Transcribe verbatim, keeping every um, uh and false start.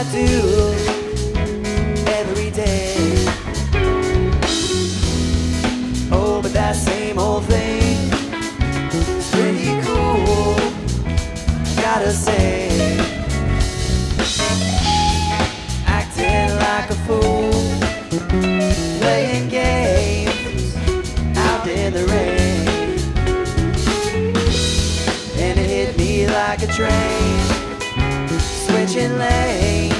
do every day. Oh, but that same old thing is pretty cool, gotta say. Acting like a fool, playing games out in the rain, and it hit me like a train, switching lanes